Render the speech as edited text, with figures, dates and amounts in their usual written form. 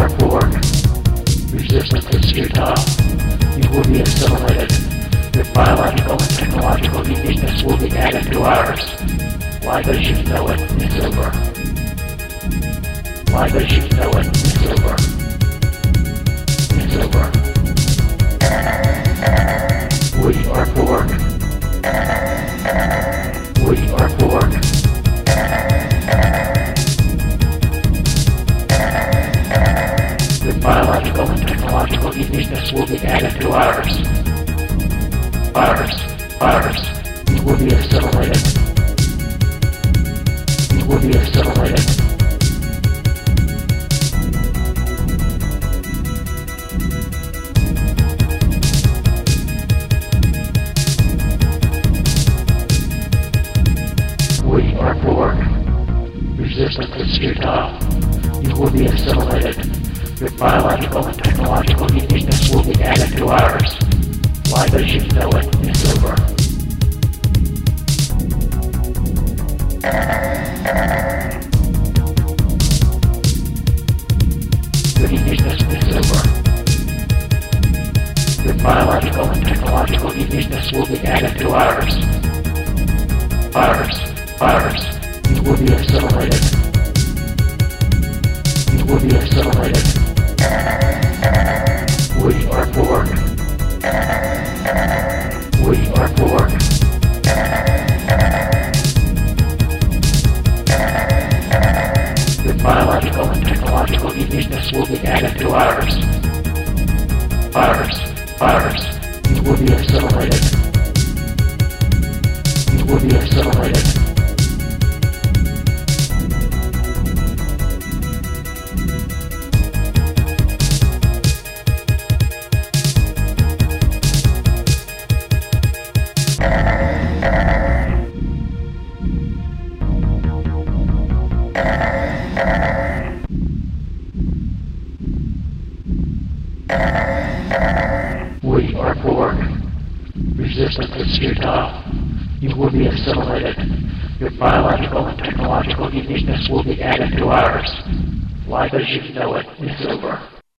are born. Resistance is futile. You will be assimilated. Your biological and technological uniqueness will be added to ours. Life as you know it is over. Life as you know it is over. It's over. We are born. We are born. Your biological and technological uniqueness will be added to ours. Ours. You will be assimilated. You will be assimilated. We are born. Resistance is futile. You will be assimilated. Your biological and technological uniqueness will be added to ours. Life as you know it is over. Your uniqueness is over. Your biological and technological uniqueness will be added to ours. Ours. You will be assimilated. You will be assimilated. We are born. We are born. Your biological and technological uniqueness will be added to ours. Ours. You will be assimilated. You will be assimilated. We are born. Resistance is futile. You will be assimilated. Your biological and technological uniqueness will be added to ours. Life as you know it is over.